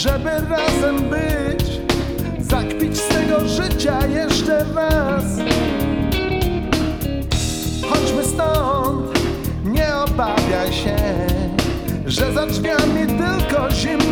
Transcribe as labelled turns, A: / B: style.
A: żeby razem być, zakpić z tego życia jeszcze raz. Chodźmy stąd, nie obawiaj się, że za drzwiami tylko zimno.